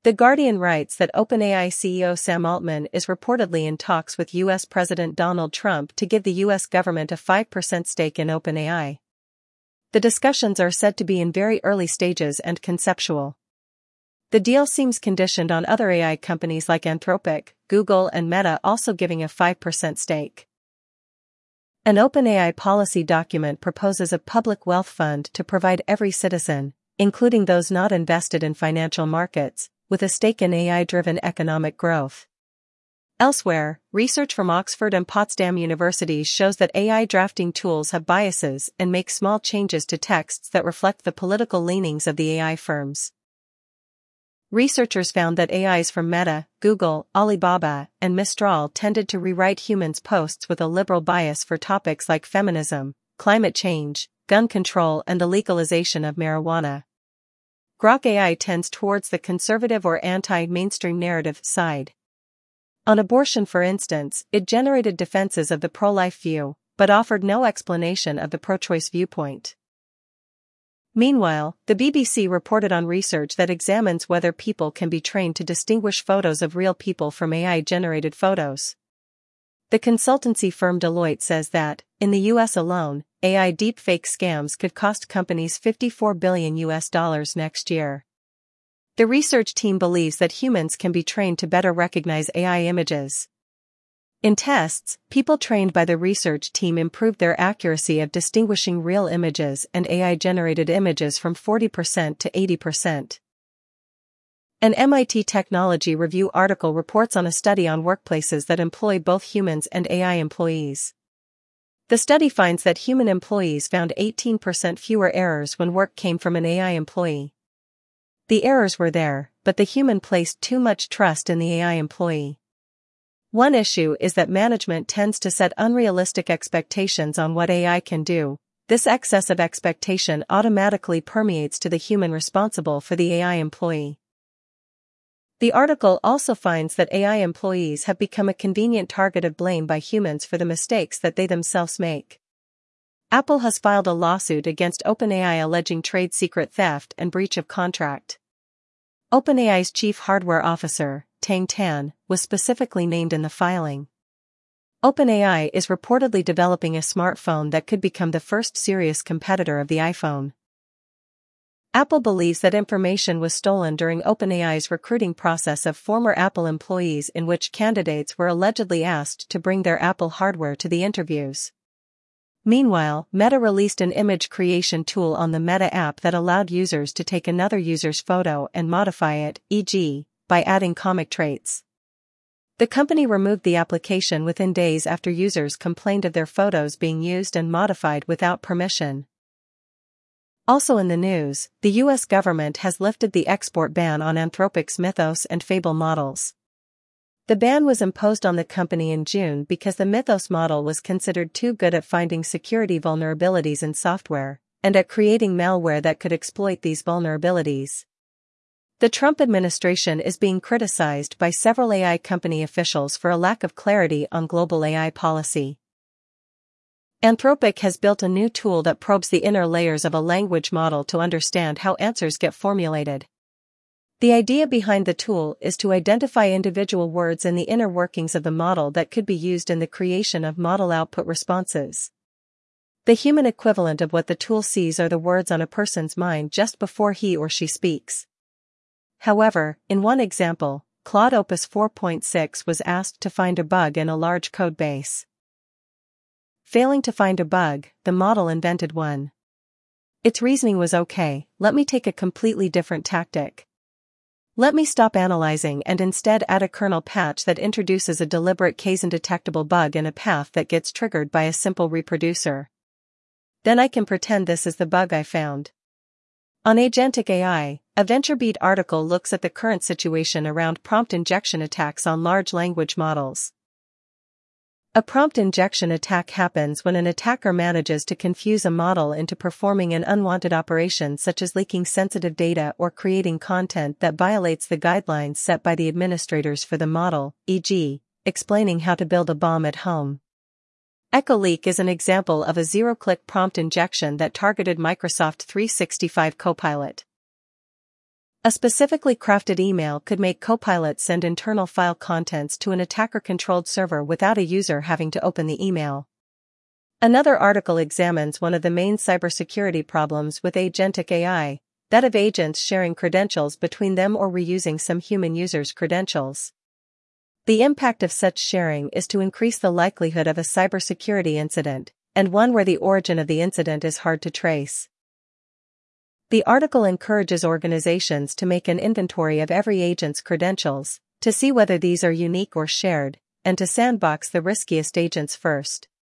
The Guardian writes that OpenAI CEO Sam Altman is reportedly in talks with U.S. President Donald Trump to give the U.S. government a 5% stake in OpenAI. The discussions are said to be in very early stages and conceptual. The deal seems conditioned on other AI companies like Anthropic, Google and Meta also giving a 5% stake. An OpenAI policy document proposes a public wealth fund to provide every citizen, including those not invested in financial markets, with a stake in AI-driven economic growth. Elsewhere, research from Oxford and Potsdam universities shows that AI drafting tools have biases and make small changes to texts that reflect the political leanings of the AI firms. Researchers found that AIs from Meta, Google, Alibaba, and Mistral tended to rewrite humans' posts with a liberal bias for topics like feminism, climate change, gun control and the legalization of marijuana. Grok AI tends towards the conservative or anti-mainstream narrative side. On abortion, for instance, it generated defenses of the pro-life view, but offered no explanation of the pro-choice viewpoint. Meanwhile, the BBC reported on research that examines whether people can be trained to distinguish photos of real people from AI-generated photos. The consultancy firm Deloitte says that, in the US alone, AI deepfake scams could cost companies $54 billion next year. The research team believes that humans can be trained to better recognize AI images. In tests, people trained by the research team improved their accuracy of distinguishing real images and AI-generated images from 40% to 80%. An MIT Technology Review article reports on a study on workplaces that employ both humans and AI employees. The study finds that human employees found 18% fewer errors when work came from an AI employee. The errors were there, but the human placed too much trust in the AI employee. One issue is that management tends to set unrealistic expectations on what AI can do. This excess of expectation automatically permeates to the human responsible for the AI employee. The article also finds that AI employees have become a convenient target of blame by humans for the mistakes that they themselves make. Apple has filed a lawsuit against OpenAI alleging trade secret theft and breach of contract. OpenAI's chief hardware officer, Tang Tan, was specifically named in the filing. OpenAI is reportedly developing a smartphone that could become the first serious competitor of the iPhone. Apple believes that information was stolen during OpenAI's recruiting process of former Apple employees, in which candidates were allegedly asked to bring their Apple hardware to the interviews. Meanwhile, Meta released an image creation tool on the Meta app that allowed users to take another user's photo and modify it, e.g., by adding comic traits. The company removed the application within days after users complained of their photos being used and modified without permission. Also in the news, the U.S. government has lifted the export ban on Anthropic's Mythos and Fable models. The ban was imposed on the company in June because the Mythos model was considered too good at finding security vulnerabilities in software, and at creating malware that could exploit these vulnerabilities. The Trump administration is being criticized by several AI company officials for a lack of clarity on global AI policy. Anthropic has built a new tool that probes the inner layers of a language model to understand how answers get formulated. The idea behind the tool is to identify individual words in the inner workings of the model that could be used in the creation of model output responses. The human equivalent of what the tool sees are the words on a person's mind just before he or she speaks. However, in one example, Claude Opus 4.6 was asked to find a bug in a large code base. Failing to find a bug, the model invented one. Its reasoning was, okay, let me take a completely different tactic. Let me stop analyzing and instead add a kernel patch that introduces a deliberate case-undetectable bug in a path that gets triggered by a simple reproducer. Then I can pretend this is the bug I found. On Agentic AI, a VentureBeat article looks at the current situation around prompt injection attacks on large language models. A prompt injection attack happens when an attacker manages to confuse a model into performing an unwanted operation such as leaking sensitive data or creating content that violates the guidelines set by the administrators for the model, e.g., explaining how to build a bomb at home. EchoLeak is an example of a zero-click prompt injection that targeted Microsoft 365 Copilot. A specifically crafted email could make Copilot send internal file contents to an attacker-controlled server without a user having to open the email. Another article examines one of the main cybersecurity problems with agentic AI, that of agents sharing credentials between them or reusing some human users' credentials. The impact of such sharing is to increase the likelihood of a cybersecurity incident, and one where the origin of the incident is hard to trace. The article encourages organizations to make an inventory of every agent's credentials, to see whether these are unique or shared, and to sandbox the riskiest agents first.